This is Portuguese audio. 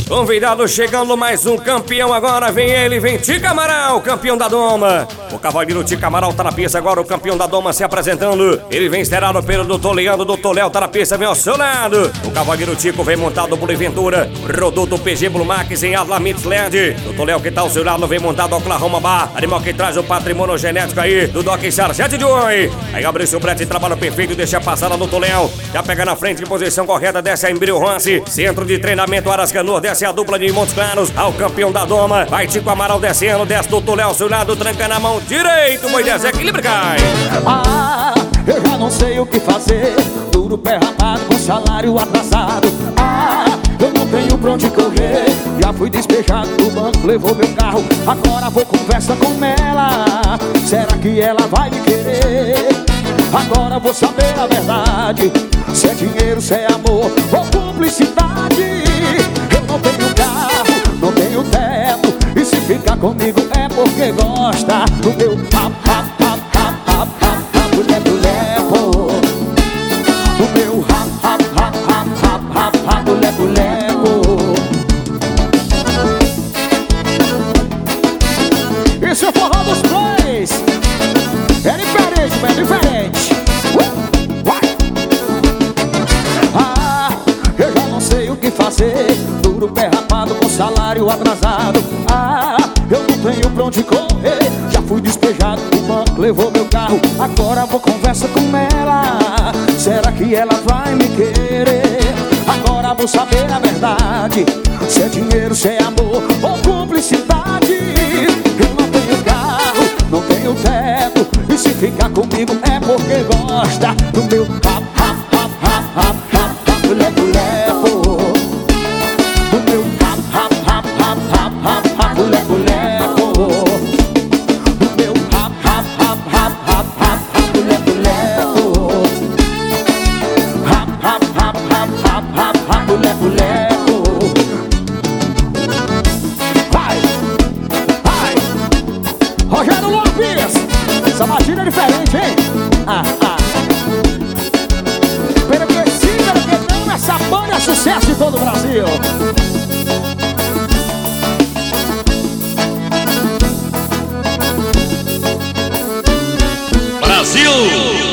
Convidado chegando mais um campeão agora, vem ele, vem Tica Amaral, campeão da Doma. O cavaleiro Tica Amaral tá na pista agora, o campeão da Doma se apresentando. Ele vem esterado pelo Dr. Leandro, Dr. Léo tá na pista, vem ao seu lado. O cavaleiro Tico vem montado por Ventura, Roduto PG Blue Max em Adlamits LED. Dr. Léo que tá ao seu lado vem montado Oklahoma Bar, animal que traz o patrimônio genético aí do Doc Sargento de Oi. Aí Fabrício Brett trabalha perfeito, deixa passar a Dr. Léo. Já pega na frente em posição correta, desce a Embryo Rossi. Centro de treinamento Aras Canoas, desce a dupla de Montes Claros. Ao campeão da Doma, vai Tico Amaral descendo, desce Dr. Léo ao seu lado, tranca na mão direito, Moisés, equilíbrio cai. Eu já não sei o que fazer, duro pé rapado com salário atrasado. Eu não tenho pra onde correr, já fui despejado do banco, levou meu carro. Agora vou conversar com ela, será que ela vai me querer? Agora vou saber a verdade, se é dinheiro, se é amor ou cumplicidade. Eu não tenho carro, não tenho teto, e se ficar comigo é porque gosta do meu lepo-lepo, do meu lepo-lepo. Esse é o forró dos plays, é diferente, é diferente. Eu já não sei o que fazer, duro pé rapado com salário atrasado. Eu não tenho pra onde correr, já fui despejado do banco, levou meu carro. Agora vou conversar com ela, será que ela vai me querer? Agora vou saber a verdade, se é dinheiro, se é amor ou cumplicidade. Eu não tenho carro, não tenho teto, e se ficar comigo é porque gosta do meu lepo-lepo, do meu lepo-lepo, do meu lepo-lepo. Vai, vai, Rogério Lopes, essa batida é diferente, hein? Pera que sim, pera que não, essa banda é sucesso em todo o Brasil. Brasil!